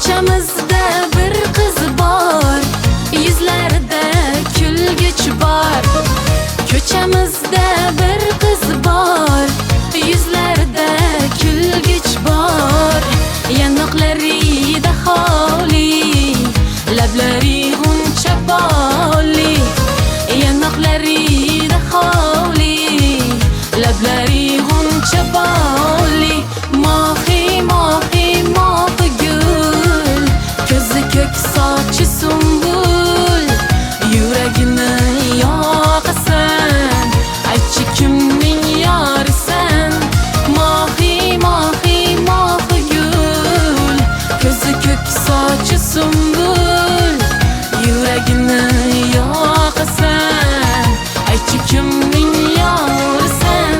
Ko'chamizda bir qiz bor, yuzlarida kulgich bor. Ko'chamizda bir qiz bor, yuzlarida kulgich bor. Yanoqlarida xoli, lablari g'uncha boli. Yanoqlarida xoli, lablari g'uncha boli. Mohi mohi mohi gul, ko'zi ko'k sochi sumbul. Yuragini yoqasan, aytchi kimning yorisan. Mohi mohi mohi gul, ko'zi ko'k sochi sumbul. Yuragini yoqasan, aytchi kimning yorisan.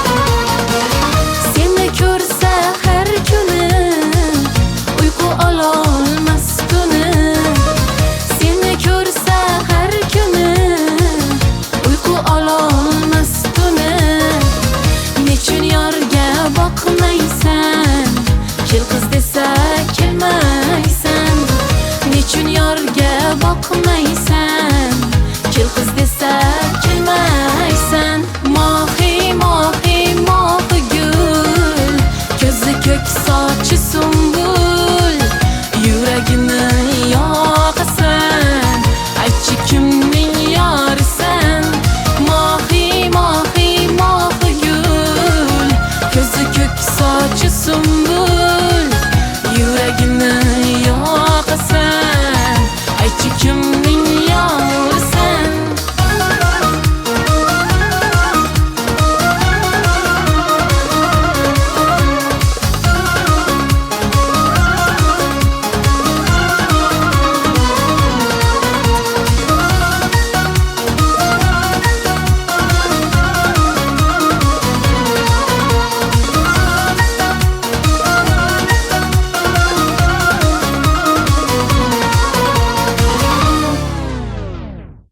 Seni ko'rsa har kuni uyqu olar.